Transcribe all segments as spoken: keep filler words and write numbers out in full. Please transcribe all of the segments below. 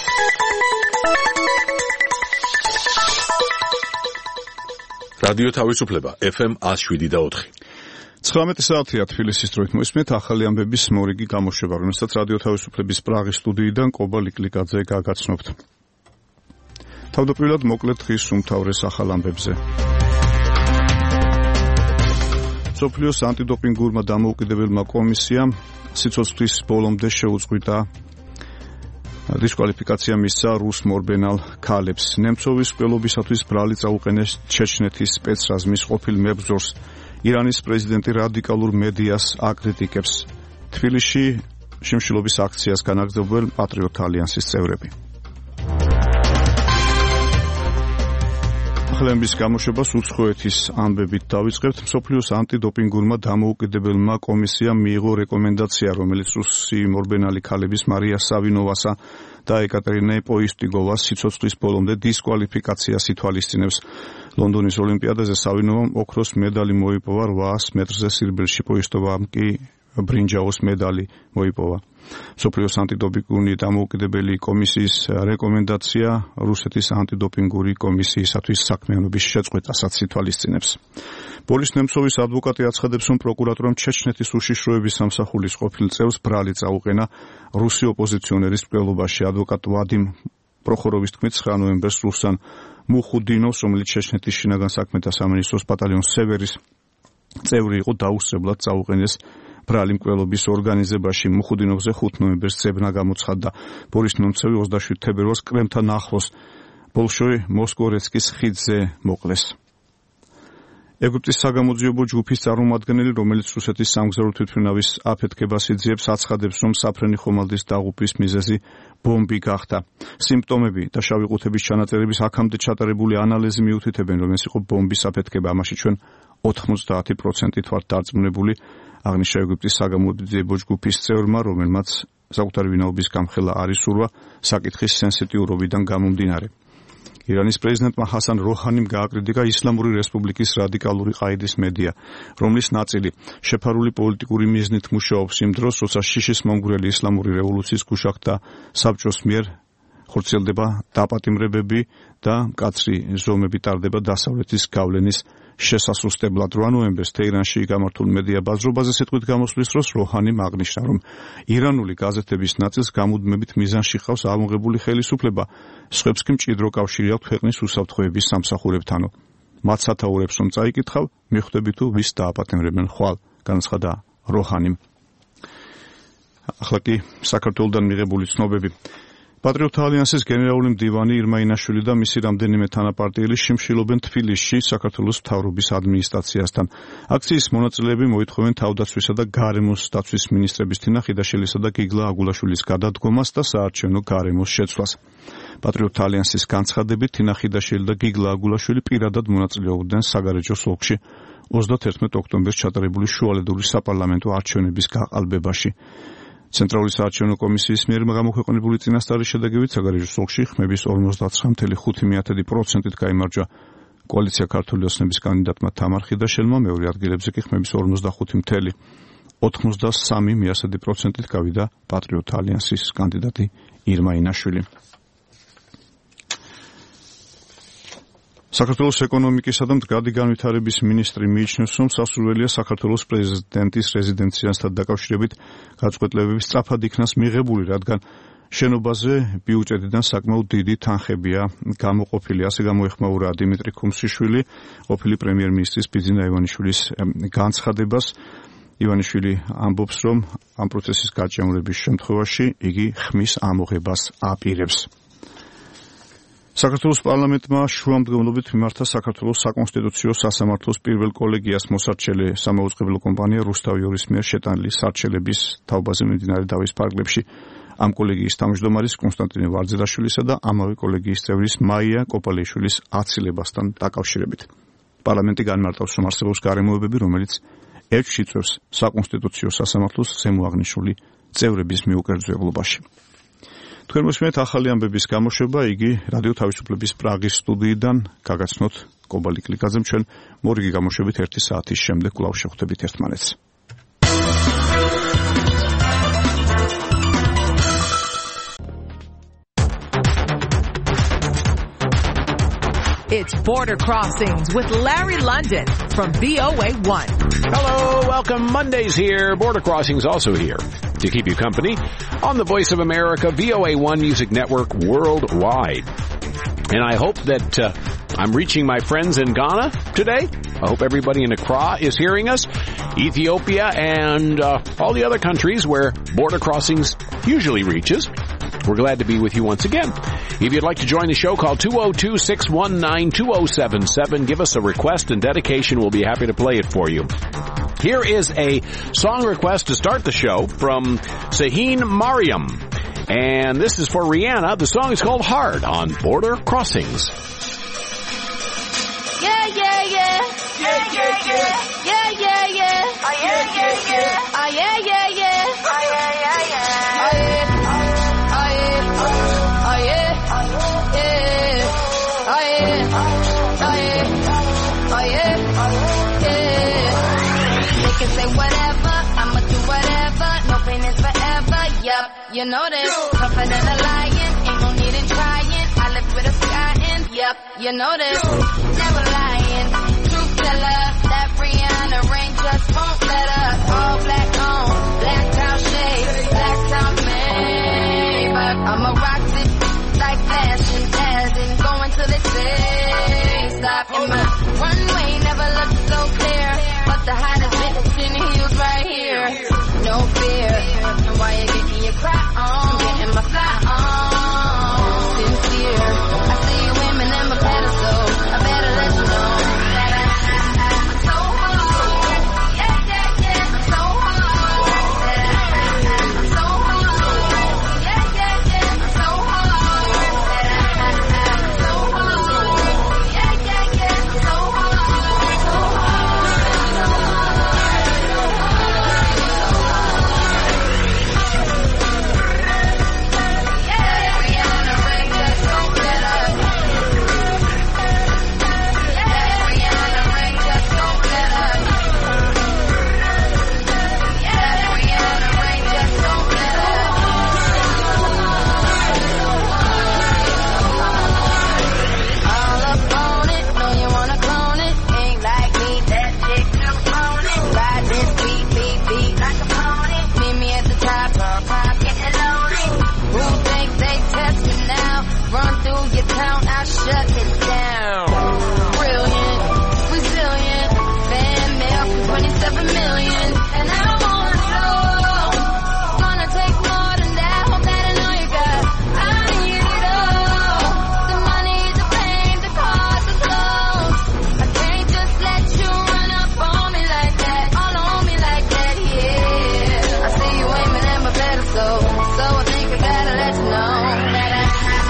რადიო თავისუფლება ეფ ემ one oh seven და four. ცხრამეტი საათია თბილისის დროით მოისმენთ ახალი ამბების მორიგი გამოშვება, რომელსაც რადიო თავისუფლების პრაღის სტუდიიდან კობა ლიკლიკაძე გაგაცნობთ. თავდაპირველად მოკლედ დღის უმთავრეს ახალ ამბებზე. მსოფლიოს ანტიდოპინგურმა დამოუკიდებელმა კომისიამ სიცოცხლის ბოლომდე შეუწყვიტა დისკვალიფიკაცია მისცა რუს მორბენალ ქალებს. ნემცოვის მკვლელობისათვის ბრალი წაუყენეს ჩეჩნეთის სპეცრაზმის ყოფილ მებრძოლს. ირანის პრეზიდენტი რადიკალურ მედიას აკრიტიკებს. თბილისში შიმშილობის აქციას განაგრძობენ პატრიოტ ალიანსის წევრები. ახალების გამოშვებას უცხოეთის ამბებით დავიწყებთ. მსოფლიოს ანტიდოპინგურმა დამოუკიდებელმა კომისიამ მიიღო რეკომენდაცია, რომელიც რუსი მორბენალი ქალების მარია სავინოვასა და ეკატერინე პოისტიგოვას სიცოცხლის ბოლომდე დისკვალიფიკაციას ითვალისწინებს. ლონდონის ოლიმპიადაზე სავინოვამ ოქროს მედალი მოიპოვა რვაას მეტრზე სირბილში, პოისტოვამ კი ბრინჯაოს მედალი მოიპოვა. მსოფლიოს ანტიდოპინგური დამოუკიდებელი კომისიის რეკომენდაცია რუსეთის ანტიდოპინგური კომისიისათვის საქმიანობის შეწყვეტასაც ითვალისწინებს. ბორის ნემცოვის ადვოკატი აცხადებს, რომ პროკურატურამ ჩეჩნეთის უშიშროების სამსახურის ყოფილ წევრს ბრალი წაუყენა რუსი ოპოზიციონერის მკვლელობაში. ადვოკატ ვადიმ პროხოროვის თქმით, ცხრა ნოემბერს რუსან მუხუდინოვს, რომელიც ჩეჩნეთის შინაგან საქმეთა სამინისტროს ბატალიონს სევერის წევრი იყო, დაუსწრებლად წაუყენეს ბრალი მკვლელობის ორგანიზებაში. მუხუდინოვზე ხუთ ნოემბერს ძებნა გამოცხადდა. ბორის ნემცოვი ოცდაშვიდ თებერვალს კრემლთან ახლოს ბოლშოი მოსკოვეცკის ხიდზე მოკლეს. ეგვიპტის საგამოძიებო ჯგუფის წარმომადგენელი, რომელიც რუსეთის სამგზავრო თვითმფრინავის აფეთქებას იძიებს, აცხადებს, რომ საფრენი ხომალდის დაღუპვის მიზეზი ბომბი გახდა. სიმპტომები და შავი ყუთების ჩანაწერების აქამდე ჩატარებული ანალიზი მიუთითებენ, რომ ეს იყო ბომბის აფეთქება. ამაში ჩვენ ოთხმოცდაათი პროცენტით ვართ დარწმუნებული, აღნიშნა ეგვიპტის საგამოძიებო ჯგუფის წევრმა, რომელმაც საკუთარი ვინაობის გამხელა არ ისურვა საკითხის სენსიტიურობიდან გამომდინარე. ირანის პრეზიდენტმა ჰასან როჰანიმ გააკრიტიკა ისლამური რესპუბლიკის რადიკალური ყაიდის მედია, რომლის ნაწილი შეფარული პოლიტიკური მიზნით მუშაობს იმ დროს, როცა შიშის მომგვრელი ისლამური რევოლუციის გუშაგ და საბჭოს მიერ ხორციელდება დაპატიმრებები და მკაცრი ზომები ტარდება დასავლეთის გავლენის შესასუსტებლად. რვა ნოემბერს თეირანში გამართულ მედია ბაზრობაზე სიტყვით გამოსვლის დროს როჰანიმ აღნიშნა, რომ ირანული გაზეთების ნაწილს გამუდმებით მიზანში ჰყავს ამოღებული ხელისუფლება, სხვებს კი მჭიდრო კავშირი აქვს ქვეყნის უსაფრთხოების სამსახურებთანო. მათ სათაურებს რომ წაიკითხავ, მიხვდები თუ ვის დააპატიმრებენ ხვალ, განაცხადა როჰანიმ. ახლა კი საქართველოსდან მიღებული ცნობები. პატრიოტ ალიანსის გენერალური მდივანი ირმა ინაშვილი და მისი რამდენიმე თანაპარტიელი შიმშილობენ თბილისში საქართველოს მთავრობის ადმინისტრაციასთან. აქციის მონაწილეები მოითხოვენ თავდაცვისა და გარემოს დაცვის მინისტრების თინა ხიდაშელისა და გიგლა აგულაშვილის გადადგომას და საარჩევნო გარემოს შეცვლას. პატრიოტ ალიანსის განცხადებით, თინა ხიდაშელი და გიგლა აგულაშვილი პირადად მონაწილეობდნენ საგარეჯოს ოლქში ოცდაათერთმეტ ოქტომბერს ჩატარებული შუალედური საპარლამენტო არჩევნების გაყალბებაში. ცენტრალური საარჩევნო კომისიის მიერ გამოქვეყნებული წინასწარი შედეგებით საგარეჯოს ოლქში ხმების ორმოცდათვრამეტ კoma ხუთი პროცენტით გაიმარჯვა კოალიცია ქართული ოცნების კანდიდატმა თამარ ხიდაშელმა, მეორე ადგილებზე კი ხმების ორმოცდახუთი კoma ოთხმოცდასამი პროცენტით გავიდა პატრიოტ ალიანსის კანდიდატი ირმა ინაშვილი. საქართველოს ეკონომიკისა და მდგრადი განვითარების მინისტრი მიიჩნევს, რომ სასურველია საქართველოს პრეზიდენტის რეზიდენციასთან დაკავშირებით გაწყვეტილებების სწრაფად იქნას მიღებული, რადგან შენობაზე ბიუჯეტიდან საკმაოდ დიდი თანხებია გამოყოფილი. ასე გამოეხმაურა დიმიტრი ქუმსიშვილი ყოფილი პრემიერ-მინისტრის ბიძინა ივანიშვილის განცხადებას. ივანიშვილი ამბობს, რომ ამ პროცესის გაჭიანურების შემთხვევაში იგი ხმის ამოღებას აპირებს. საქართველოს პარლამენტმა შუამდგომლობით მიმართა საქართველოს საკონსტიტუციო სასამართლოს პირველ კოლეგიას მოსარჩელი სამაუწყებლო კომპანია რუსთავიორის მიერ შეტანილი სარჩელების თაობაზე მიმდინარე დავის ფარგლებში. ამ კოლეგიის თავმჯდომარის კონსტანტინე ვარძელაშვილისა და ამავე კოლეგიის წევრის მაია კოპალიშვილის აცილებასთან დაკავშირებით. პარლამენტი განმარტავს, რომ არსებობს გარემოებები, რომელიც ეთში იწვევს საკონსტიტუციო სასამართლოს ზემოაღნიშნული წევრების მიუკერძოებლობაში. თქვენ მოსმენთ ახალი ამბების გამოშვება, იგი რადიო თავისუფლების პრაღის სტუდიიდან გაგაცნოთ კობა ლიკლიკაძემ. ჩვენ მორიგი გამოშვებით ერთი საათის შემდეგ კვლავ შევხვდებით ერთმანეთს. It's Border Crossings with Larry London from V O A one. Hello, welcome. Monday's here. Border Crossings also here to keep you company on the Voice of America, V O A one Music Network worldwide. And I hope that uh, I'm reaching my friends in Ghana today. I hope everybody in Accra is hearing us, Ethiopia, and uh, all the other countries where Border Crossings usually reaches. We're glad to be with you once again. If you'd like to join the show, call two oh two, six one nine, two oh seven seven. Give us a request and dedication. We'll be happy to play it for you. Here is a song request to start the show from Saheen Mariam. And this is for Rihanna. The song is called Hard on Border Crossings. Yeah, yeah, yeah. Yeah, yeah, yeah. Yeah, yeah, yeah. Oh, yeah, yeah, yeah. Oh, yeah, yeah, yeah. Oh, yeah, yeah, yeah. Oh, yeah. Oh, yeah. Oh, yeah. Yeah. Oh, yeah. Oh, yeah. Oh, yeah. Yeah. They can say whatever. I'ma do whatever. No pain is forever. Yup, you know this. Tougher than a lion. Ain't no need in trying. I live with a sky in. Yup, you know this. Never lying. Truth teller. That Rihanna rain just won't let up. All black on. Black top shade. Black top made. But I'ma rock it like fashion. As in going till they say stop. And my runway never looked so clear. But the hottest bitch in heels right here. No fear. And why you getting your cry on? Getting my fly on. Sincere. I see you women in my pedestal. I better let you know that I, I, I'm so hard. Yeah, yeah, yeah. I'm so hard. That I, I, I'm so hard. Yeah, yeah, yeah. I'm so hard. That I, I, I'm so hard. Yeah, yeah, yeah. I'm so hard. So shut it down. Brilliant, resilient, fan mail, twenty-seven million, and I want it all. Gonna take more than that, hope that I know you got. I need it all. The money, the fame, the cars, the clothes. I can't just let you run up on me like that, all on me like that, yeah. I see you aiming at my pedestal, so I think I better let you know that I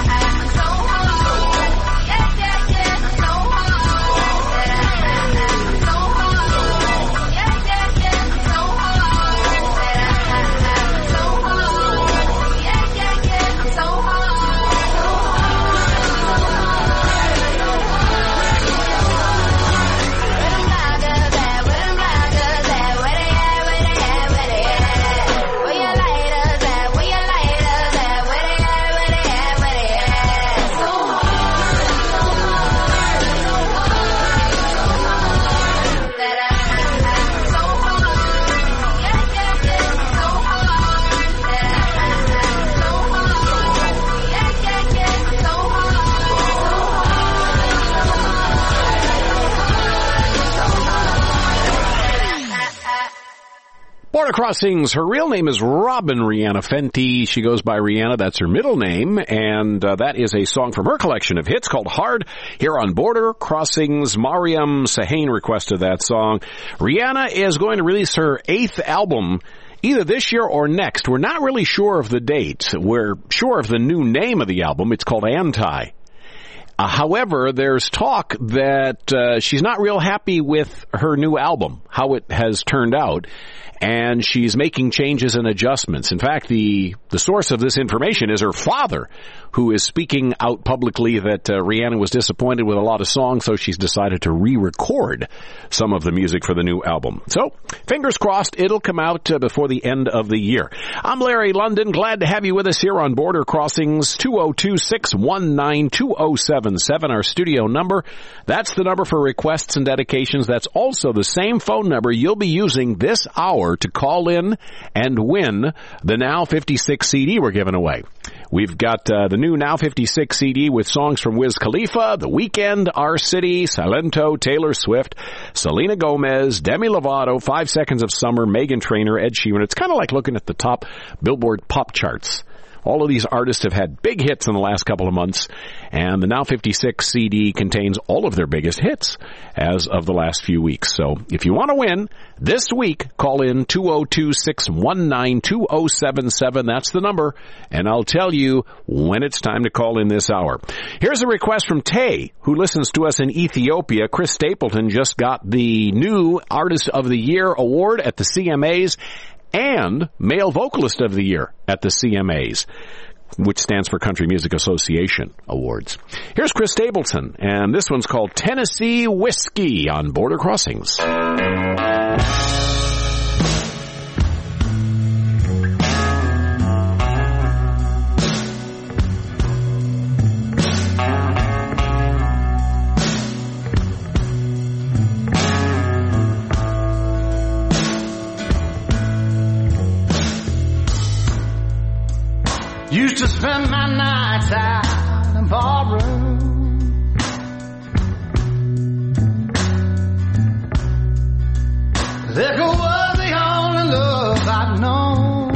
Border Crossings. Her real name is Robin Rihanna Fenty. She goes by Rihanna. That's her middle name. And uh, that is a song from her collection of hits called Hard here on Border Crossings. Mariam Saheen requested that song. Rihanna is going to release her eighth album either this year or next. We're not really sure of the date. We're sure of the new name of the album. It's called Anti. Uh, however, there's talk that uh, she's not real happy with her new album, how it has turned out, and she's making changes and adjustments. In fact, the the source of this information is her father, who is speaking out publicly that uh, Rihanna was disappointed with a lot of songs, so she's decided to re-record some of the music for the new album. So, fingers crossed, it'll come out uh, before the end of the year. I'm Larry London. Glad to have you with us here on Border Crossings. two oh two, six one nine, two oh seven seven seven, our studio number. That's the number for requests and dedications. That's also the same phone number you'll be using this hour to call in and win the Now fifty-six C D we're giving away. We've got uh, the new Now fifty-six C D with songs from Wiz Khalifa, The Weeknd, R City, Silento, Taylor Swift, Selena Gomez, Demi Lovato, Five Seconds of Summer, Meghan Trainor, Ed Sheeran. It's kind of like looking at the top Billboard pop charts. All of these artists have had big hits in the last couple of months, and the Now fifty-six C D contains all of their biggest hits as of the last few weeks. So if you want to win this week, call in two oh two, six one nine, two oh seven seven. That's the number, and I'll tell you when it's time to call in this hour. Here's a request from Tay, who listens to us in Ethiopia. Chris Stapleton just got the new Artist of the Year award at the C M As, and Male Vocalist of the Year at the C M As, which stands for Country Music Association Awards. Here's Chris Stapleton, and this one's called Tennessee Whiskey on Border Crossings. Used to spend my nights out in ballroom, liquor was the only love I'd known.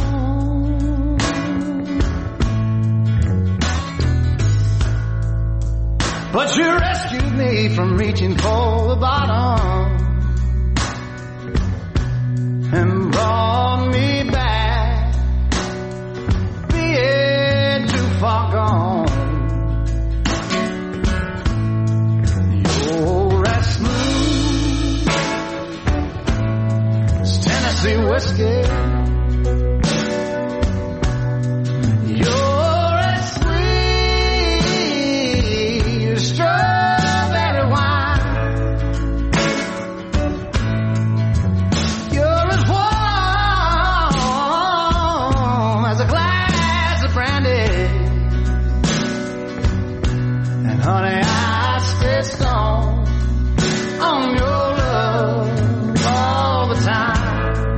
But you rescued me from reaching for the bottom and brought me back. Far gone. You're as smooth as Tennessee whiskey. You're as sweet as strawberry wine. You're as warm as a glass of brandy. Honey, I stay strong on your love all the time.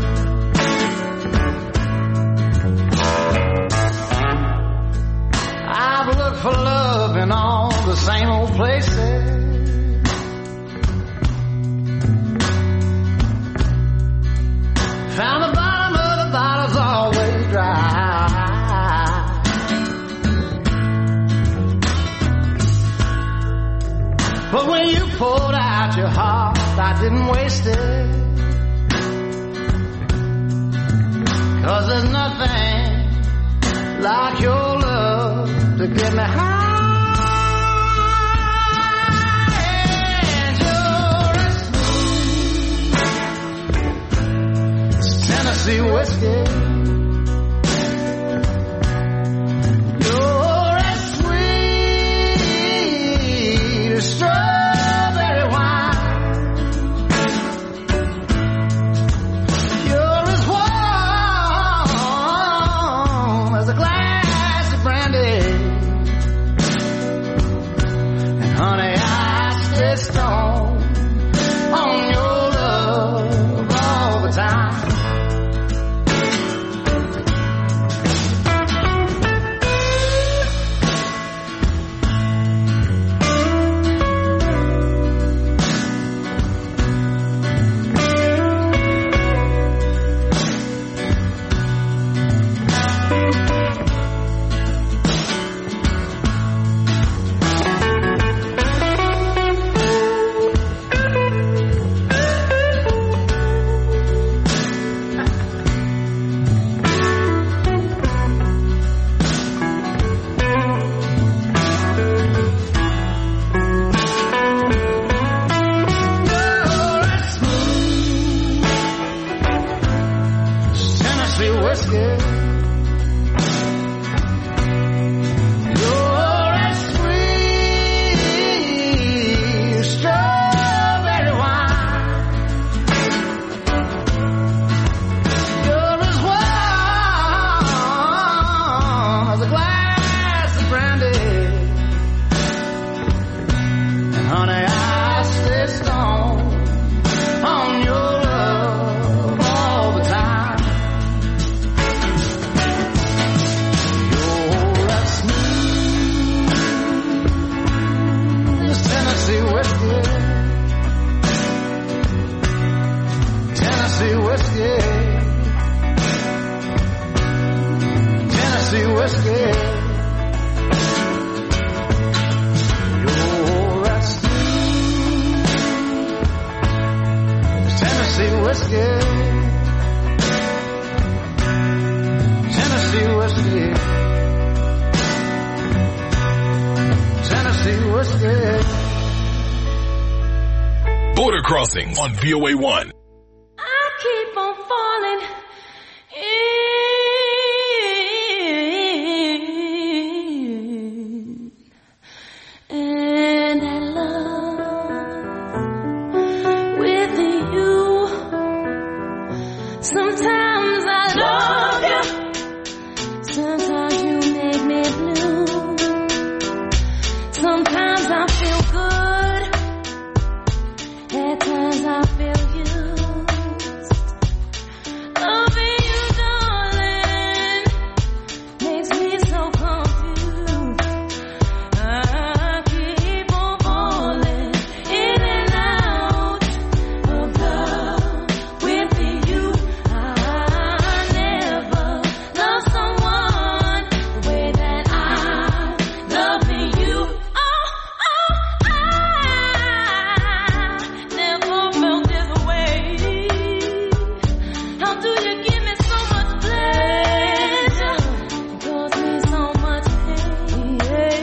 I've looked for love in all the same old places. Found the bottom of the bottle's always dry. But when you poured out your heart, I didn't waste it. 'Cause there's nothing like your love to get me high. And you're as smooth as Tennessee whiskey. Strawberry wine. You're as warm as a glass of brandy. And honey, I stay strong on your love all the time. twisted. Border Crossings on V O A one. I keep on falling in, and I love with you. Sometimes I love you, sometimes you make me blue. Sometimes I feel good, at times I feel used. Loving you, darling, makes me so confused. I keep on falling in and out of love with you. I never loved someone the way that I love you. Oh, oh, I never felt this way. How do you give me so much pleasure and cause me so much pain?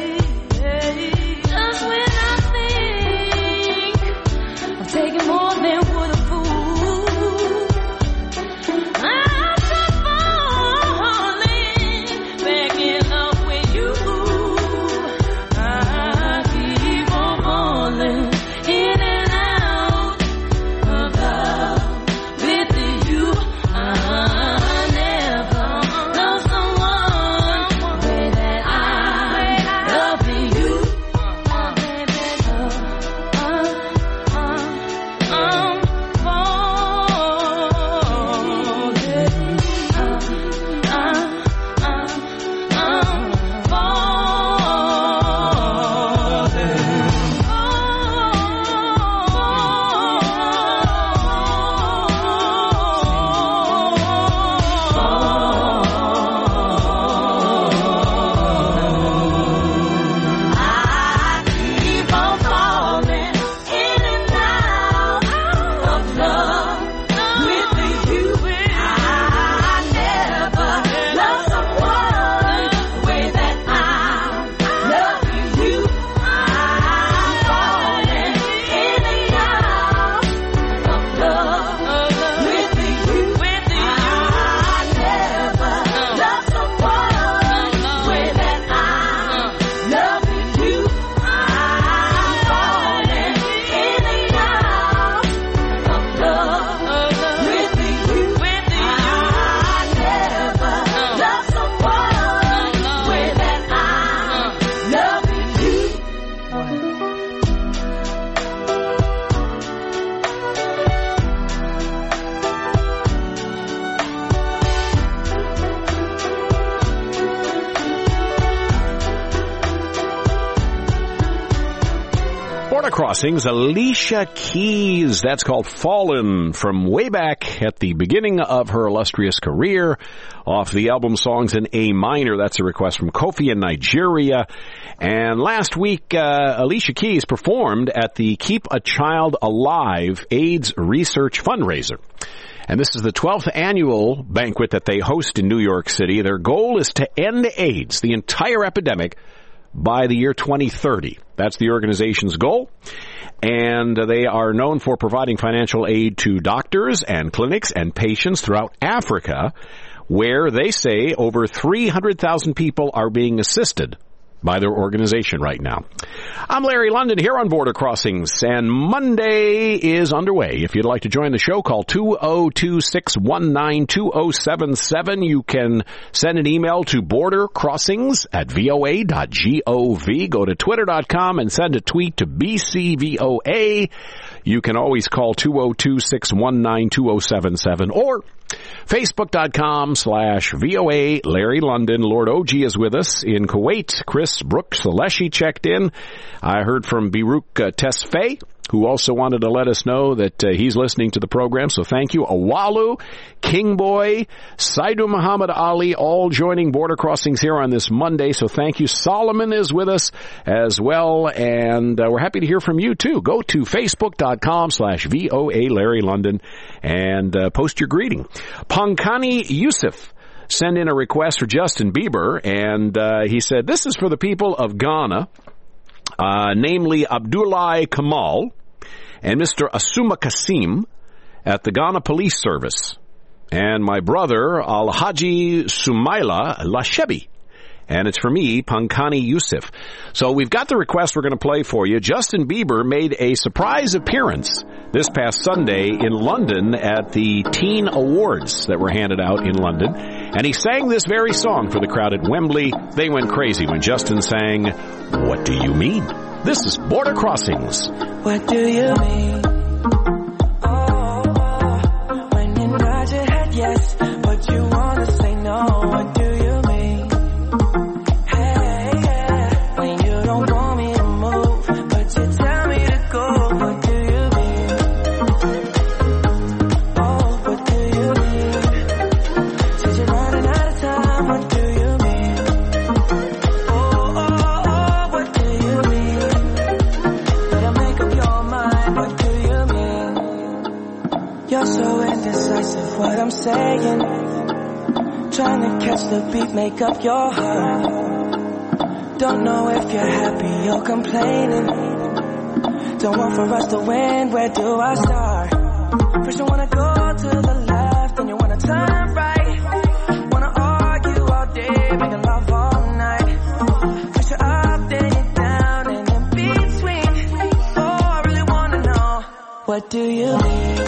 Just when I think I'm taking more than would a fool, I'm just falling back in love with you. I keep on falling in and out of love with you. I never loved someone the way that I love you. Oh, baby, oh, oh, oh, I'm falling. Oh, oh, oh, I keep on falling in and out of love with you. I never loved someone the way that I love you. I'm falling in and out of love with you. I never loved someone the way that I love you. I'm falling in and out of love with you. I never loved someone the way that I love you. Border Crossings, Alicia Keys. That's called Fallen, from way back at the beginning of her illustrious career, off the album Songs in A Minor. That's a request from Kofi in Nigeria. And last week, uh, Alicia Keys performed at the Keep a Child Alive AIDS Research Fundraiser. And this is the twelfth annual banquet that they host in New York City. Their goal is to end AIDS, the entire epidemic, by the year twenty thirty. That's the organization's goal. And they are known for providing financial aid to doctors and clinics and patients throughout Africa, where they say over three hundred thousand people are being assisted by their organization right now. I'm Larry London here on Border Crossings, and Monday is underway. If you'd like to join the show, call two oh two, six one nine, two oh seven seven. You can send an email to bordercrossings at voa dot gov. Go to twitter dot com and send a tweet to B C V O A. You can always call two oh two, six one nine, two oh seven seven or Facebook.com slash VOA Larry London. Lord O G is with us in Kuwait. Chris Brooks Aleshi checked in. I heard from Biruk uh, Tesfaye, who also wanted to let us know that uh, he's listening to the program. So thank you. Awalu, King Boy, Saidu Muhammad Ali, all joining Border Crossings here on this Monday. So thank you. Solomon is with us as well. And uh, we're happy to hear from you too. Go to Facebook.com slash VOA Larry London and uh, post your greeting. Pankani Yusuf sent in a request for Justin Bieber, and uh, he said, this is for the people of Ghana. uh, namely Abdullah Kamal and Mister Asuma Kasim at the Ghana Police Service, and my brother Al-Haji Sumaila Lashebi. And it's for me, Pankani Yusuf. So we've got the request we're going to play for you. Justin Bieber made a surprise appearance this past Sunday in London at the Teen Awards that were handed out in London. And he sang this very song for the crowd at Wembley. They went crazy when Justin sang, "What Do You Mean?" This is Border Crossings. What do you mean? Oh, oh, when you nod your head yes, but you want to say no. What do you mean? Hey, yeah, when you don't want me to move, but you tell me to go. What do you mean? Oh, what do you mean? Said you're running out of time. What do you mean? Oh, oh, oh, what do you mean? Better make up your mind. What do you mean? You're so indecisive. What I'm saying, trying to catch the beat, make up your heart. Don't know if you're happy or complaining. Don't want for us to win, where do I start? First you wanna go to the left, then you wanna turn right. Wanna argue all day, making love all night. First you're up, then you're down, and in between. Oh, I really wanna know, what do you mean?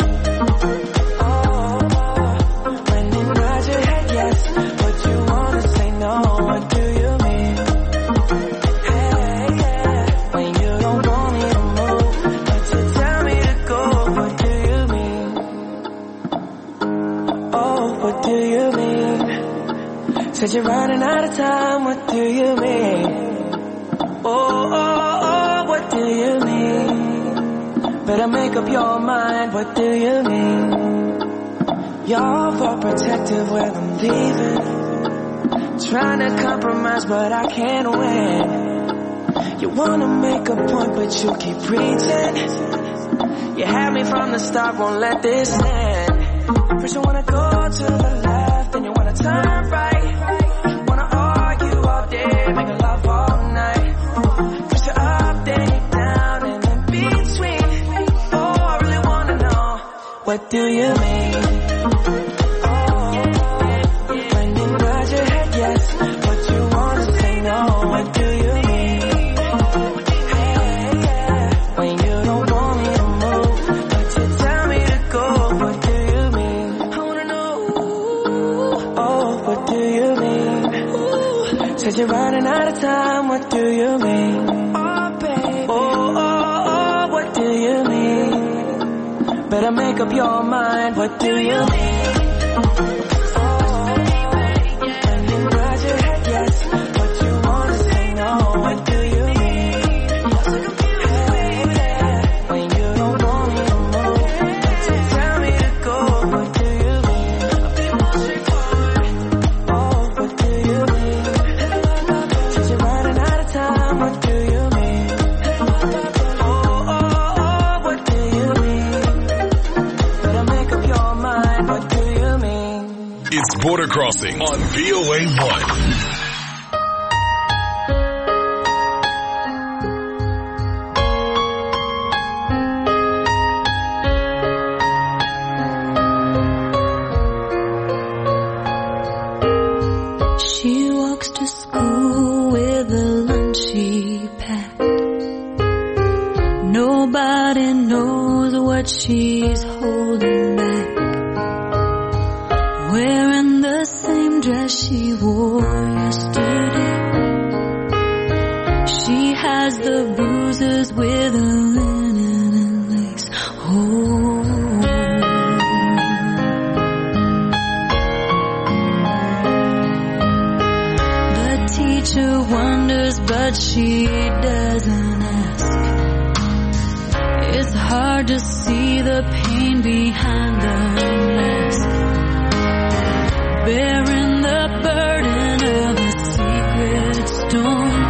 Said you're running out of time, what do you mean? Oh, oh, oh, what do you mean? Better make up your mind, what do you mean? You're overprotective when I'm leaving. Trying to compromise, but I can't win. You wanna make a point, but you keep preaching. You had me from the start, won't let this end. First you wanna go to the left, then you wanna turn right. What do you mean? Oh, when you nod your head yes, but you wanna say no. What do you mean? Hey, yeah, when you don't want me to move, but you tell me to go. What do you mean? I wanna know. Oh, what do you mean? Said you're running out of time. What do you mean? Oh, baby. Oh, oh, oh, what do you mean? Better make up your mind, what do you mean? Oh, when you nod your head yes, but you wanna say no. What do you mean? Hey, yeah, when you don't want me to move, but you tell me to go. What do you mean? Oh, what do you mean? Since you're running out of time, what do you mean? Oh, oh, oh, what do you mean? It's Border Crossing on V O A one. She walks to school with a lunch she packed. Nobody knows what she's holding back. Wearing the same dress she wore yesterday. She has the bruises with a linen and lace. Oh, the teacher wonders, but she doesn't ask. It's hard to see the pain behind the mask. Bearing the burden of a secret storm.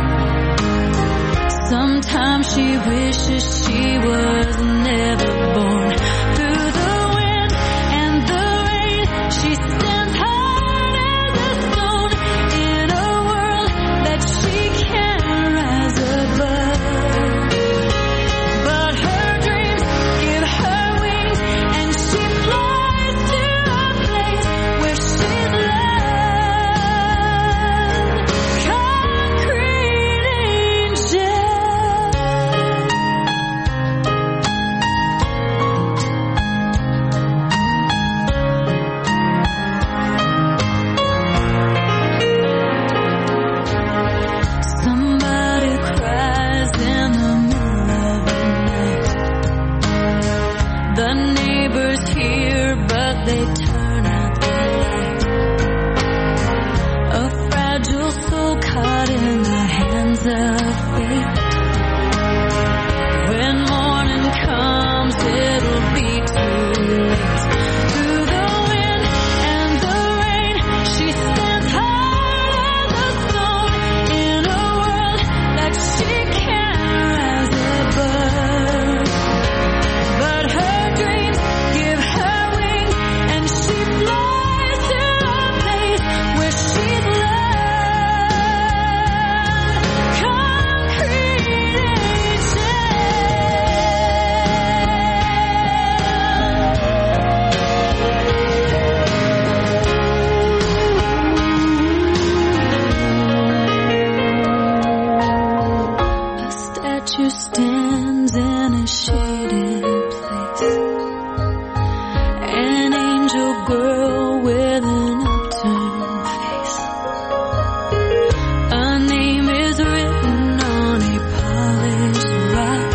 Sometimes she wishes she was never born. Through the wind and the rain, she stands hard as a stone in a world that she can't rise above. preacher stands in a shaded place. An angel girl with an upturned face. A name is written on a polished rock.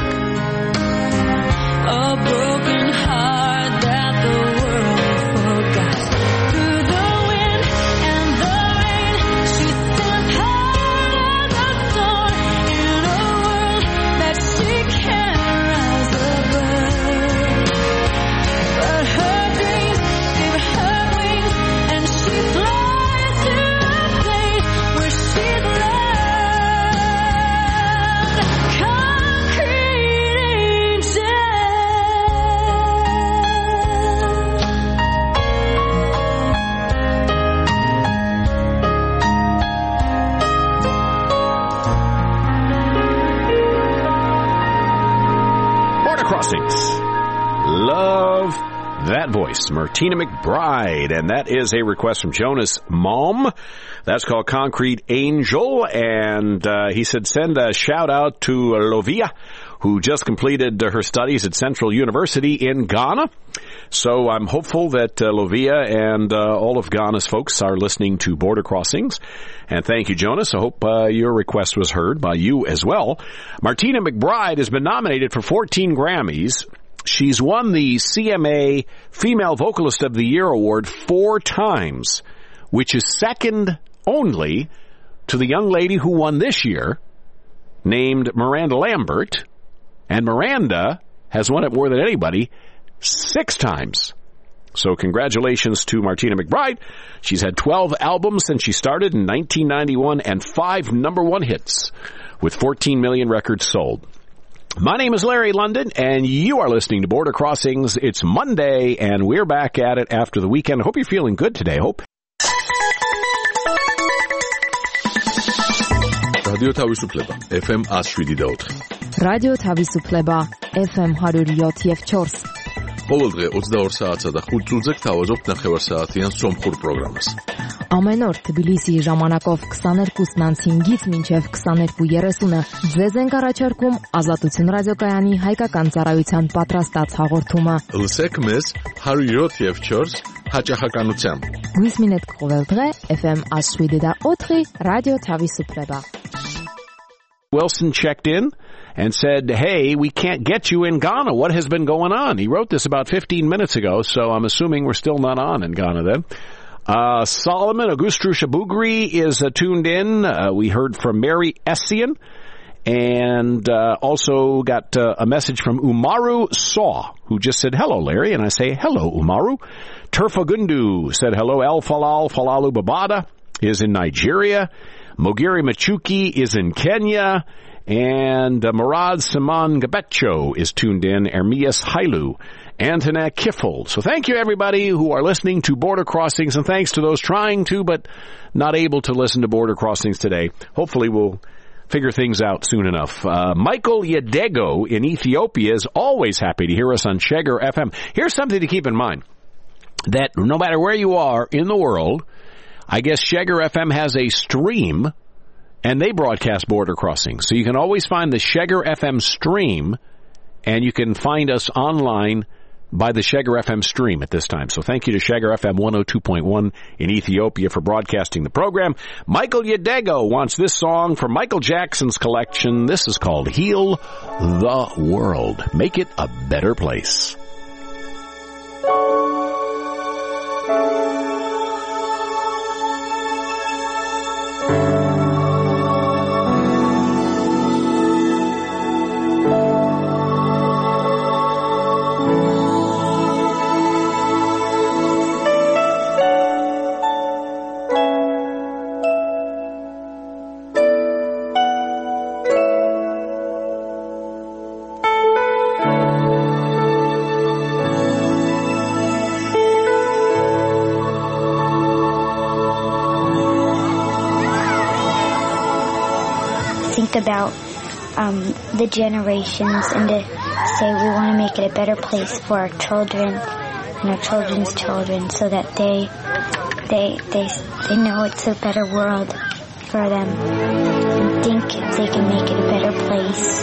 A broken heart that the world forgot. Through the wind and the rain, she stands hard as a stone in a world that she can't rise above. But her dreams give her wings, and she flies to a place where she's loved. Concrete angel. Border Crossings. Love that voice. Martina McBride. And that is a request from Jonas Malm. That's called Concrete Angel. And uh, he said send a shout out to Lovia, who just completed her studies at Central University in Ghana. So I'm hopeful that uh, Lovia and uh, all of Ghana's folks are listening to Border Crossings. And thank you, Jonas. I hope uh, your request was heard by you as well. Martina McBride has been nominated for fourteen Grammys. She's won the C M A Female Vocalist of the Year award four times, which is second only to the young lady who won this year, named Miranda Lambert. And Miranda has won it more than anybody, six times. So congratulations to Martina McBride. She's had twelve albums since she started in nineteen ninety-one and five number one hits with fourteen million records sold. My name is Larry London, and you are listening to Border Crossings. It's Monday, and we're back at it after the weekend. I hope you're feeling good today. Hope. Radio Tavisupleba, F M one oh seven point four. Radio Tavisupleba, F M one oh seven point four. ყოველ დღე ოცდაორ საათსა და ხუთ წუთზე გთავაზობთ ნახევარსაათიან სომხურ პროგრამას. Ամեն օր Թբիլիսիի ժամանակով քսաներկուսն անց հինգից մինչև քսաներկու երեսունը ձեզ ենք առաջարկում Ազատություն ռադիոկայանի հայկական ծառայության պատրաստած հաղորդումը. Լսեք մեզ one oh seven point four հաճախականությամբ. Գույս մինետ կողել დღե F M one oh seven point four Radio Tavisupleba. Wilson checked in and said, hey, we can't get you in Ghana. What has been going on? He wrote this about fifteen minutes ago, so I'm assuming we're still not on in Ghana then. Uh, Solomon Augustu Shabugri is uh, tuned in. Uh, we heard from Mary Essian, and uh, also got uh, a message from Umaru Saw, who just said, hello, Larry, and I say, hello, Umaru. Turfagundu said, hello. El Falal Falalu Babada is in Nigeria. Mogiri Machuki is in Kenya. And uh, Murad Saman Gabecho is tuned in. Ermias Hailu. Antoinette Kiffel. So thank you, everybody who are listening to Border Crossings, and thanks to those trying to but not able to listen to Border Crossings today. Hopefully we'll figure things out soon enough. Uh, Michael Yedego in Ethiopia is always happy to hear us on Sheger F M. Here's something to keep in mind, that no matter where you are in the world, I guess Sheger F M has a stream, and they broadcast Border Crossings. So you can always find the Sheger F M stream, and you can find us online by the Sheger F M stream at this time. So thank you to Sheger F M one oh two point one in Ethiopia for broadcasting the program. Michael Yedego wants this song from Michael Jackson's collection. This is called Heal the World. Make it a better place. About um, the generations, and to say we want to make it a better place for our children and our children's children, so that they they they they know it's a better world for them, and think they can make it a better place.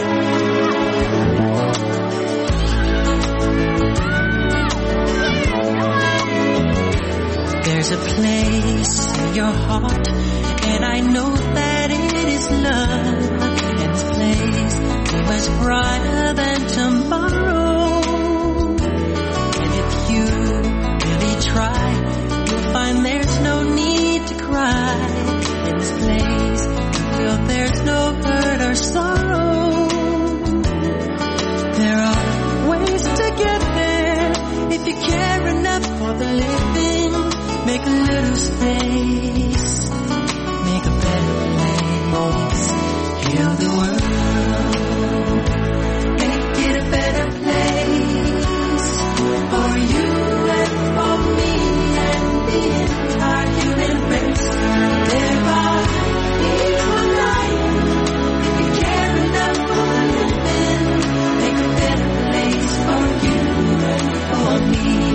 There's a place in your heart, and I know that it is love. And this place is much brighter than tomorrow. And if you really try, you'll find there's no need to cry. In this place, you feel there's no hurt or sorrow. There are ways to get there if you care enough for the living. Make a little space, make a better place, heal the world, make it a better place for you and for me and the entire human race. There are people lying, if you care enough for the living, make a better place for you and for me.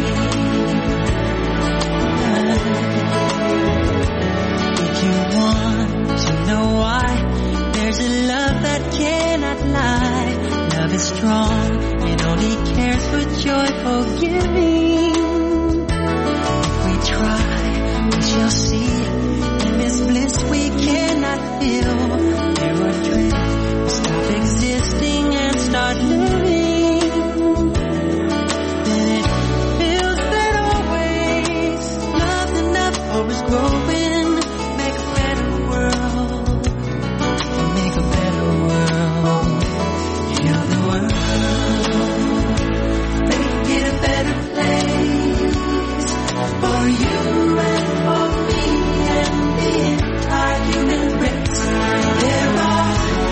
If you want to know why, there's a love that cannot lie. Love is strong, it only cares for joyful giving. If we try, we shall see. In this bliss we cannot feel. There are dreams, we stop existing and start living. Then it feels that always love's enough, always growing. Make a better world, make a better world, heal the world, make it a better place for you and for me and the entire human race. There are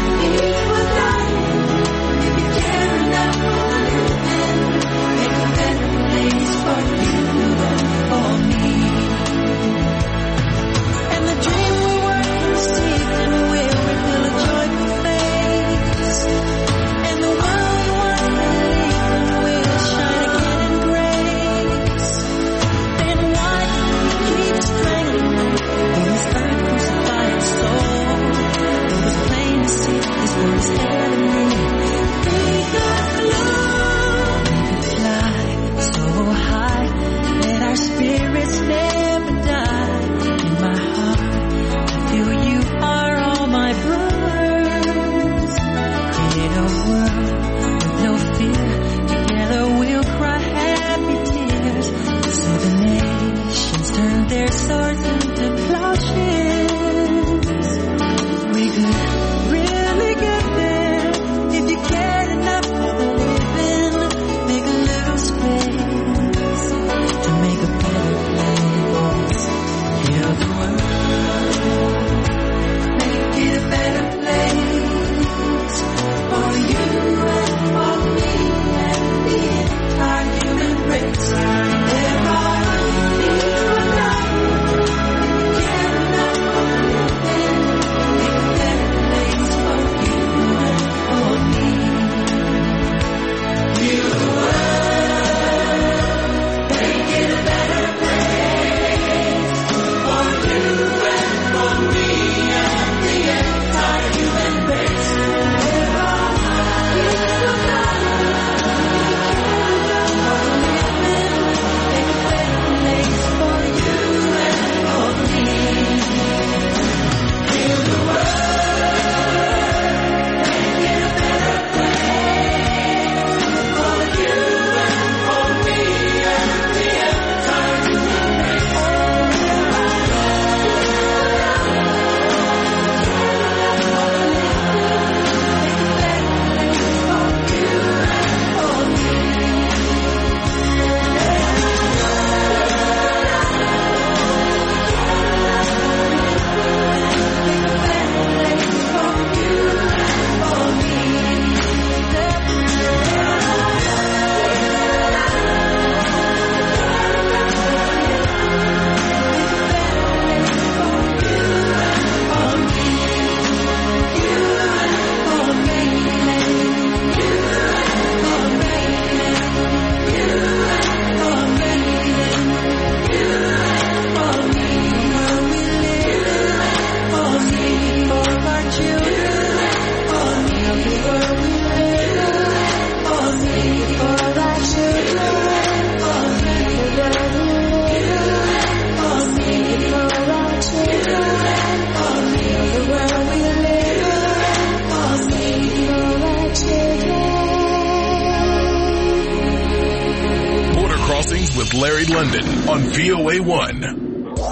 Crossings with Larry London on V O A one.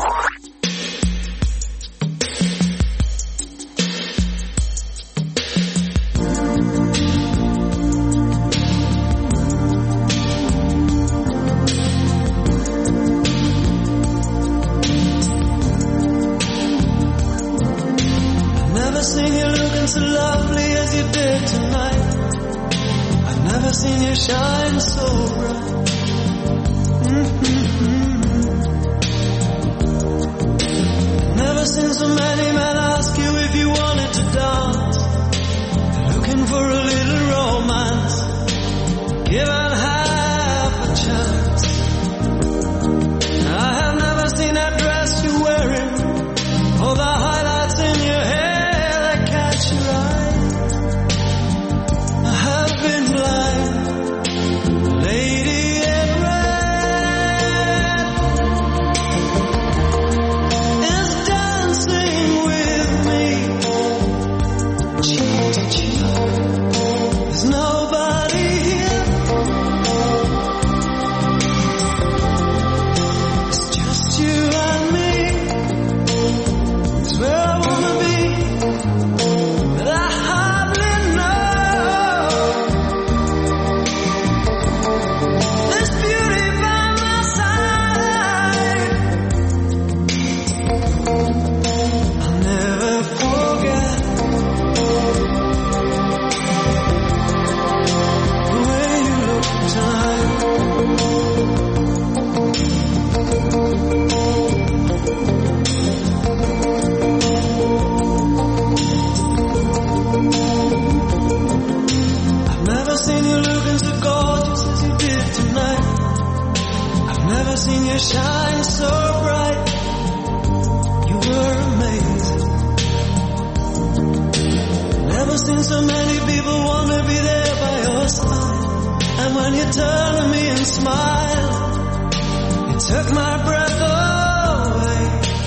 Seen you looking so lovely as you did tonight. I've never seen you shine so bright. Mm-hmm. I've never seen so many men ask you if you wanted to dance. They're looking for a little romance, given half a chance. I have never seen that dress you're wearing, or the highlights in your hair. Seen you shine so bright. You were amazing. Never seen so many people want to be there by your side. And when you turn to me and smile, it took my breath away.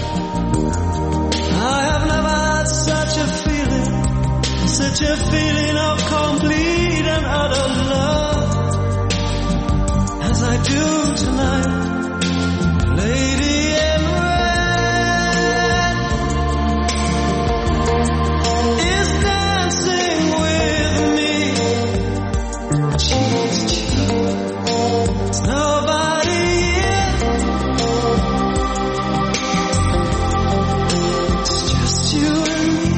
I have never had such a feeling, such a feeling of complete and utter love as I do tonight. Lady in red is dancing with me, cheek to cheek. There's nobody here. It's just you and me.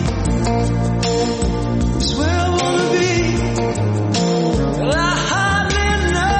It's where I wanna be. Well, I hardly know.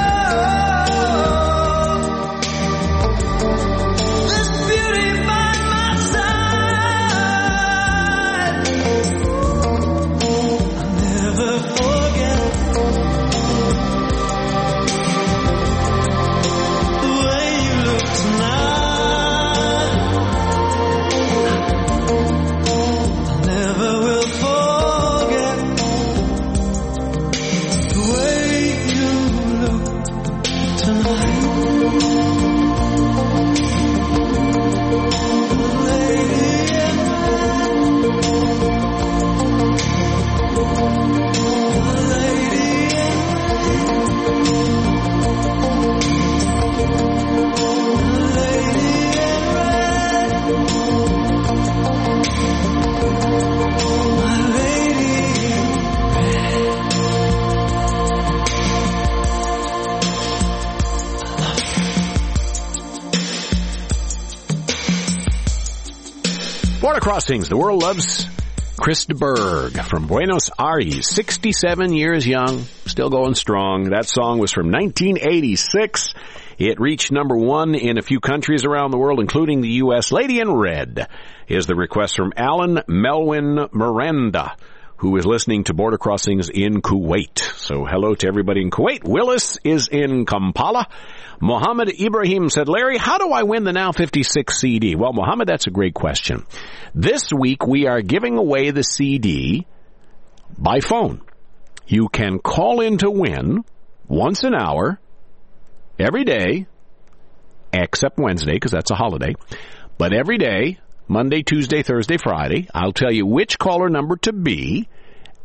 Border Crossings, the world loves Chris de Burgh from Buenos Aires, sixty-seven years young, still going strong. That song was from nineteen eighty-six. It reached number one in a few countries around the world, including the U S Lady in Red is the request from Alan Melwin Miranda, who is listening to Border Crossings in Kuwait. So hello to everybody in Kuwait. Willis is in Kampala. Mohammed Ibrahim said, Larry, how do I win the Now fifty-six C D? Well, Mohammed, that's a great question. This week we are giving away the C D by phone. You can call in to win once an hour, every day, except Wednesday, because that's a holiday. But every day, Monday, Tuesday, Thursday, Friday, I'll tell you which caller number to be,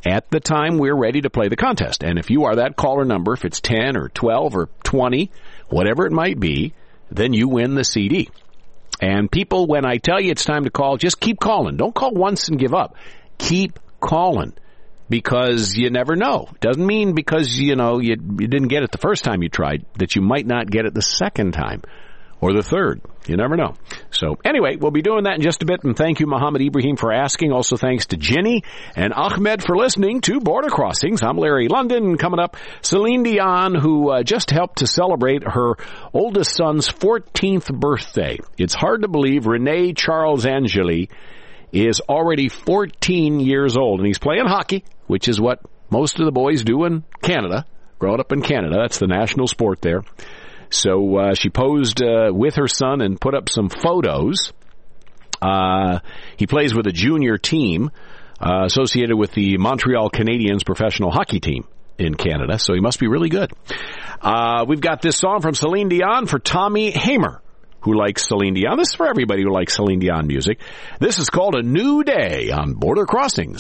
at the time we're ready to play the contest. And if you are that caller number, if it's ten or twelve or twenty, whatever it might be, then you win the C D. And people, when I tell you it's time to call, just keep calling. Don't call once and give up. Keep calling, because you never know. Doesn't mean because, you know, you, you didn't get it the first time you tried that you might not get it the second time or the third. You never know. So anyway, we'll be doing that in just a bit. And thank you, Mohammed Ibrahim, for asking. Also thanks to Ginny and Ahmed for listening to Border Crossings. I'm Larry London. Coming up, Celine Dion, who uh, just helped to celebrate her oldest son's fourteenth birthday. It's hard to believe Rene Charles Angeli is already fourteen years old, and he's playing hockey, which is what most of the boys do in Canada. Growing up in Canada, that's the national sport there. So uh, she posed uh, with her son and put up some photos. Uh, he plays with a junior team uh, associated with the Montreal Canadiens professional hockey team in Canada, so he must be really good. Uh, we've got this song from Celine Dion for Tommy Hamer, who likes Celine Dion. This is for everybody who likes Celine Dion music. This is called A New Day on Border Crossings.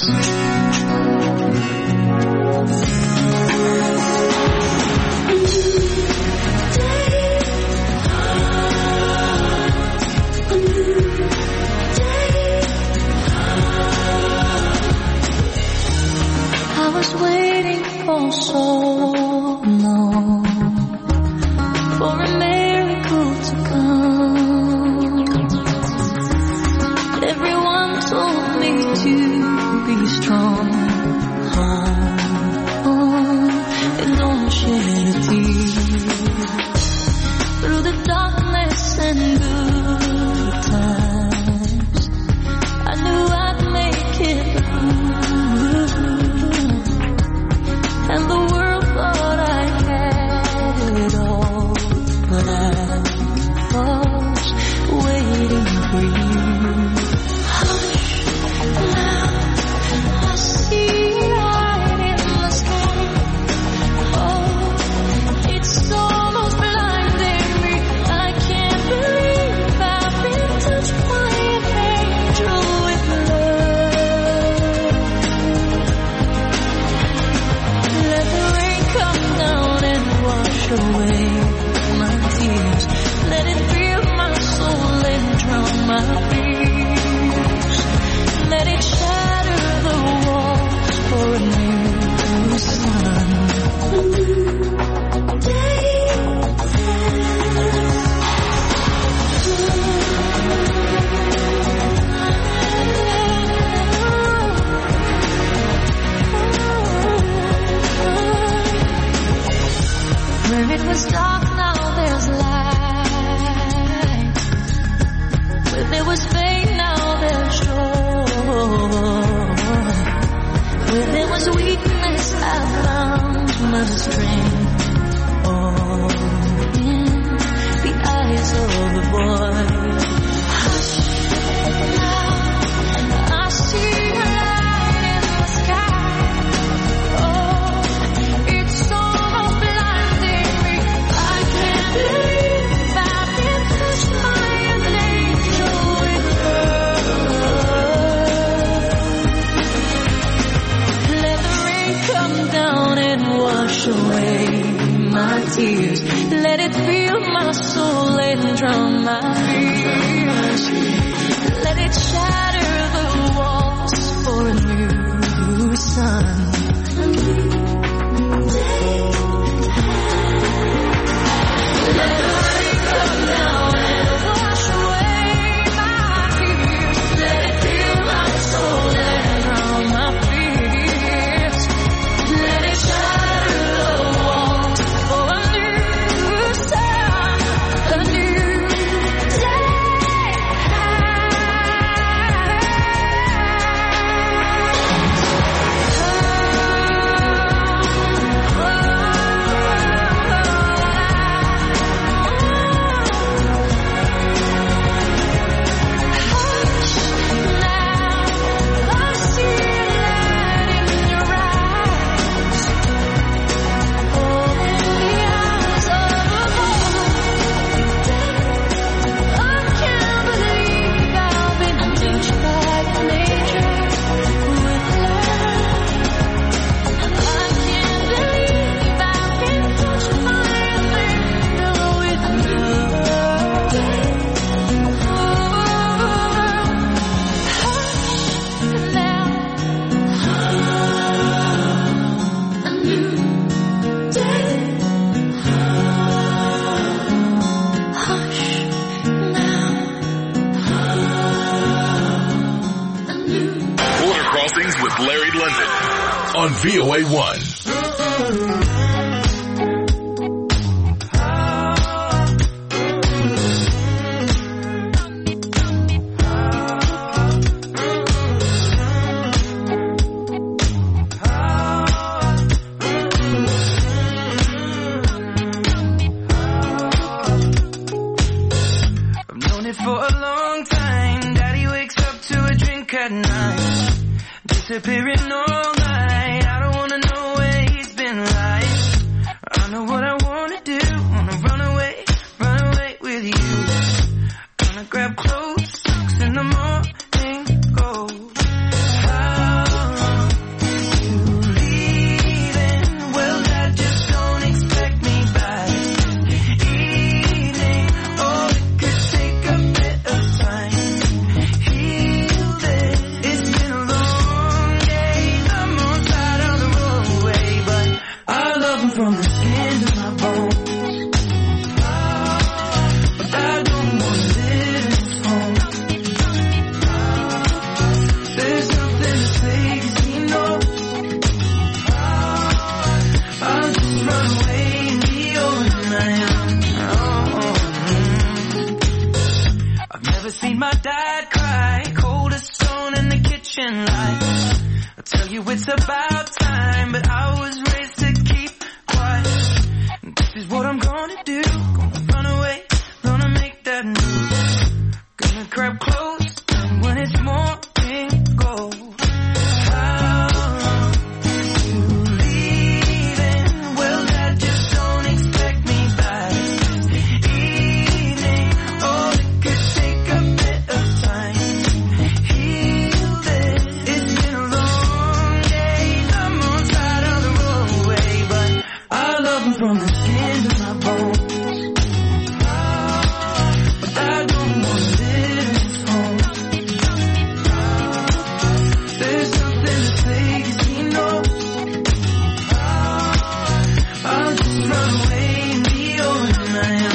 I was waiting for so long for a miracle to come. Everyone told me to be strong, oh, and don't shed a tear. Through the darkness and good times, I knew I'd make it through. And the world thought I had it all, but I was waiting for you. Hush, now I see light in the sky. Oh, it's almost blinding me. I can't believe I've been touched by an angel with love. Let the rain come down and wash away my tears. Let it fill my soul and drown my fears. Let it shatter the walls for a new sun. A new day. Where it was dark, now there's light. Where there was pain, now there's joy. Where there was weakness, I found my strength. Oh, in the eyes of a boy. Hush, now I see a light in the sky. Oh, it's almost blinding me. I can't believe I've been touched by an angel with love. Let the rain come down and wash away my tears. Let it fill my soul and drown my fears. Let it shatter the walls for a new sun. A new day. Let the rain come down and wash away my fears. Let it fill my soul and drown my fears. Let it shatter the walls for a new sun, a new day. on V O A one. For a long time, Daddy wakes up to a drink at night, disappearing all night. I don't wanna know where he's been lying. I know what I wanna do, wanna run away, run away with you. Gonna grab clothes, socks in the morning, go. How you leaving? Well, Dad, just don't expect me back. Evening, oh, it could take a bit of time. Heal it. It's been a long day. I'm on side of the roadway, but I love him from the skin to my bones. But I don't want to live in his home. There's nothing to say 'cause he knows. I'll just run away and be all that I am. Oh. I've never seen my dad cry, cold as stone in the kitchen light. I tell you it's about time, but I was raised to keep quiet. And this is what I'm gonna do. Gonna run away, gonna make that move. Gonna grab clothes, and when it's morning, go. How you leaving? Well, Dad, just don't expect me back. Evening, oh, it could take a bit of time. Heal it. It's been a long day. I'm on side of the roadway, but I love him from the skin to my bones. But I don't want to live in his home. There's nothing to say 'cause he knows. I'll just run away and be all that I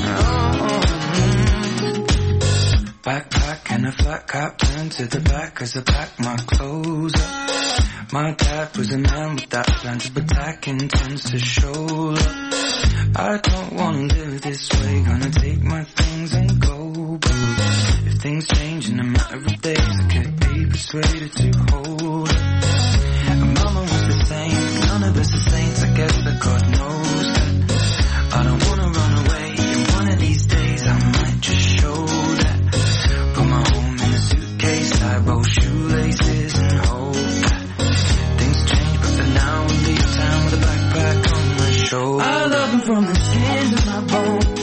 am. Oh. Backpack and a flat cap turned to the back as I pack my clothes up. My dad was a man with that plan to attack, intends to shoulder. I don't want to live this way, gonna take my things and go. But if things change in a matter of days, I could be persuaded to hold her. And Mama was the same, none of us are saints, I guess that God knows that. I don't wanna run away, and one of these days I might just show that. Put my home in a suitcase, I roll shoelaces and hope that things change, but for now I'll leave town with a backpack on my shoulder. I love him from the skin to my bones.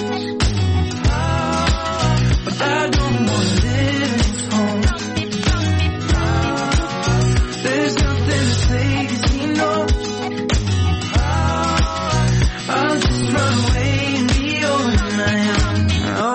But I don't want to live in his home. There's nothing to say 'cause he knows. I'll just run away and be all that I am.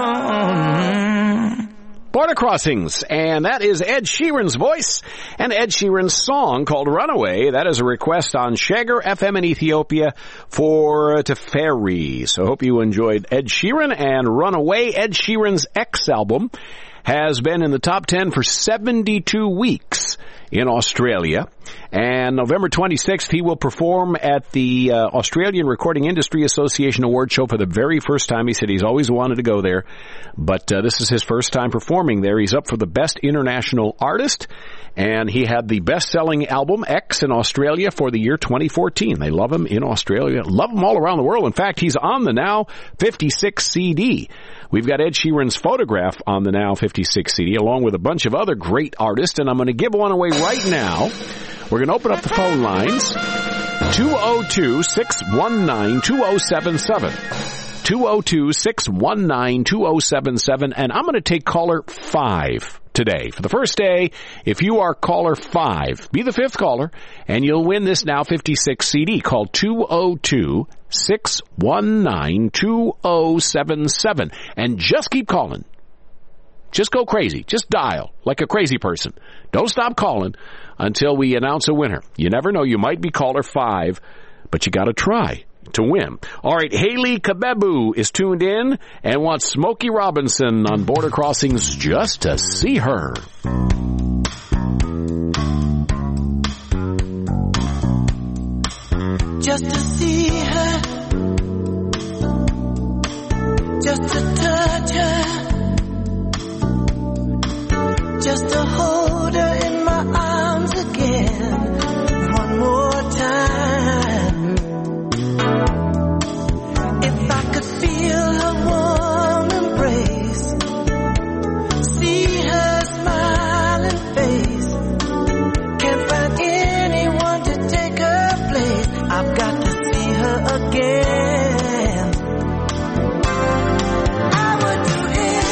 Oh. Border Crossings, and that is Ed Sheeran's voice and Ed Sheeran's song called Runaway. That is a request on Shagger F M in Ethiopia for Teferi. So I hope you enjoyed Ed Sheeran and Runaway. Ed Sheeran's X album has been in the top ten for seventy-two weeks in Australia. And November twenty-sixth, he will perform at the uh, Australian Recording Industry Association Award Show for the very first time. He said he's always wanted to go there, but uh, this is his first time performing there. He's up for the Best International Artist, and he had the best-selling album, X, in Australia for the year twenty fourteen. They love him in Australia, love him all around the world. In fact, he's on the Now fifty-six C D. We've got Ed Sheeran's photograph on the Now fifty-six C D, along with a bunch of other great artists, and I'm going to give one away right now. We're going to open up the phone lines, two oh two, six one nine, two oh seven seven, two oh two, six one nine, two oh seven seven, and I'm going to take caller five today. For the first day, if you are caller five, be the fifth caller, and you'll win this Now fifty-six C D. Call two oh two, six one nine, two oh seven seven, and just keep calling. Just go crazy. Just dial like a crazy person. Don't stop calling until we announce a winner. You never know. You might be caller five, but you got to try to win. All right, Haley Kabebu is tuned in and wants Smokey Robinson on Border Crossings just to see her. just to see her, just to touch her, just to hold her in my arms again one more time. If I could feel her warm embrace, see her smiling face, can't find anyone to take her place. I've got to see her again. I would do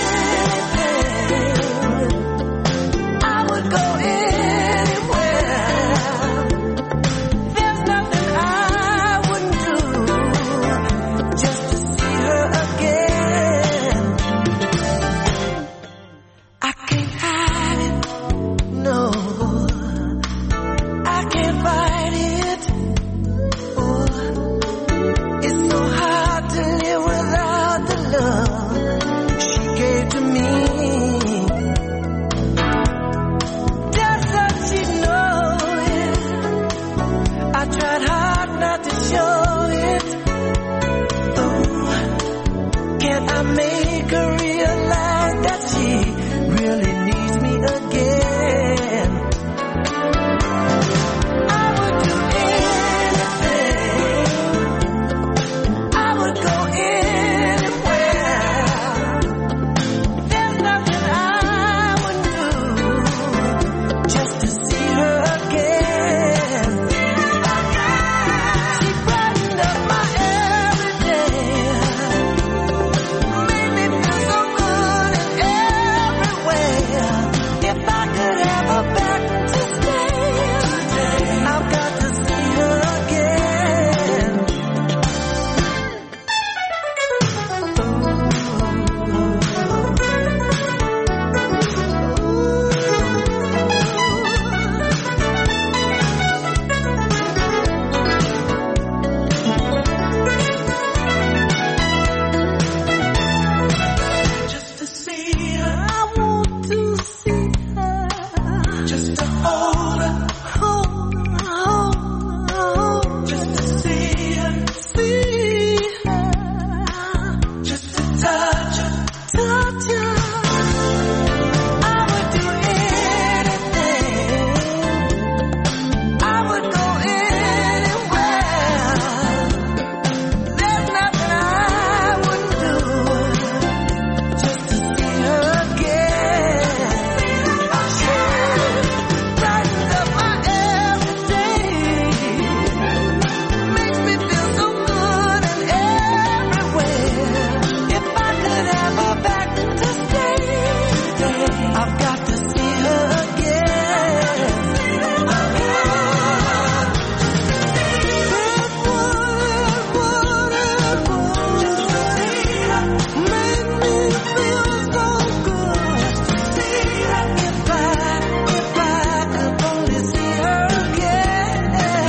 anything, I would go anywhere. There's nothing I wouldn't do just to see her again. I can't hide it, no, I can't fight it. Oh, it's so hard to live without the love she gave to me. Just so she know it, I tried hard not to show it. Oh, can't I make her realize that she really needs me again? I would do anything, I would go anywhere. There's nothing I wouldn't do just to see her again. She brightened up my every day, made me feel so good in every way. If I could have her back to stay, I've got to see her again. Just to see her, I want to see her. Just to hold her, hold her, hold her, just to see her, see her. Just to touch her, touch her. I would do anything, I would go anywhere. There's nothing I wouldn't do just to see her again. Brightens up my every day, makes me feel so good in every way. If I could have her back to stay, I've got to see her again. Make me feel so good. If I, if I could only see her again.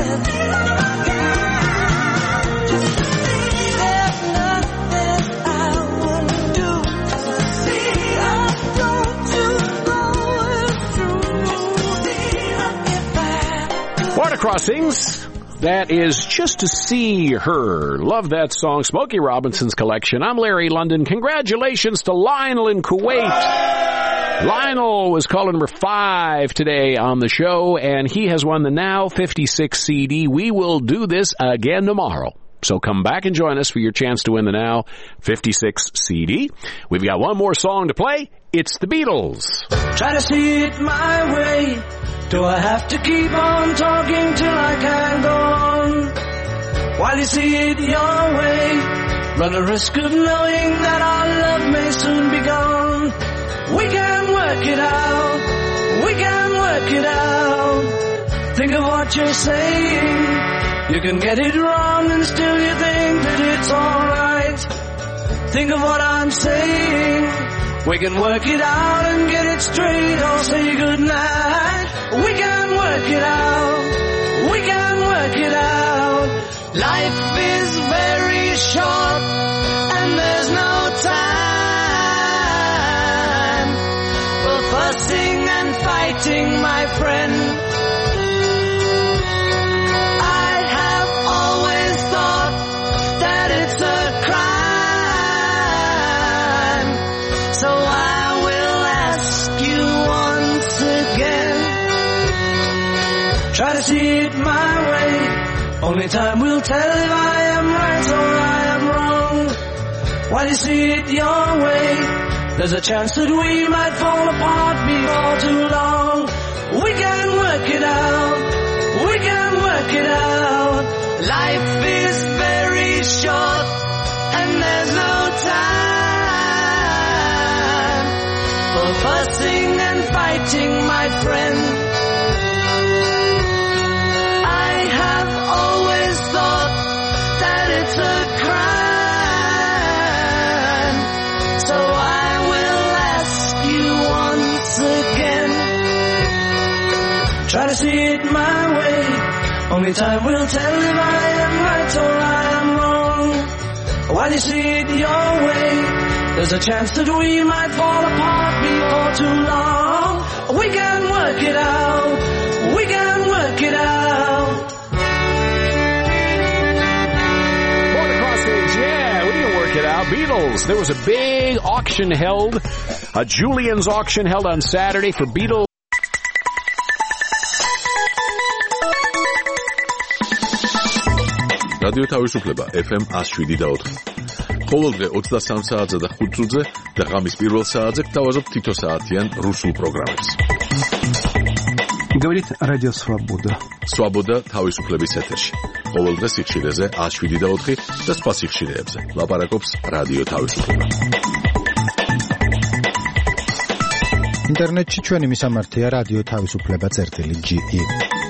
There's nothing I wouldn't do to see her. Don't you go through. If I Border Crossings. That is Just to See Her. Love that song. Smokey Robinson's collection. I'm Larry London. Congratulations to Lionel in Kuwait. Lionel was caller number five today on the show, and he has won the Now fifty-six C D. We will do this again tomorrow. So come back and join us for your chance to win the Now fifty-six C D. We've got one more song to play. It's the Beatles. try to see it my way, do I have to keep on talking till I can go on? While you see it your way, run the risk of knowing that our love may soon be gone. We can work it out, we can work it out. Think of what you're saying, you can get it wrong and still you think that it's alright. Think of what I'm saying, we can work it out and get it straight or say goodnight. We can work it out, we can work it out. Life is very short and there's no time for fussing and fighting, my friend. I have always So I will ask you once again. Try to see it my way. Only time will tell if I am right or I am wrong. While you see it your way, there's a chance that we might fall apart before too long. We can work it out. We can work it out. Life is very short and there's no time for fussing and fighting, my friend. I have always thought that it's a crime. So I will ask you once again. Try to see it my way. Only time will tell if I am right or I am wrong. While you see it your way, there's a chance that we might fall apart before too long. We can work it out. We can work it out. Border Crossings, yeah, we can work it out. Beatles, there was a big auction held, a Julian's auction held on Saturday for Beatles. რადიო თავისუფლება ეფ ემ one oh seven და four. ყოველდღე twenty-three საათზე და five წუთზე და ღამის პირველ საათზე გთავაზობ თითო საათიან რუსულ პროგრამებს. Говорит Радио Свобода. Свобода თავისუფლების ეთერში. ყოველდღე სიხშირეზე one oh seven და four და სხვა სიხშირეებზე. ლაპარაკობს რადიო თავისუფლება. ინტერნეტში ჩვენი მისამართია რადიო თავისუფლება წერტილი ჯი ი.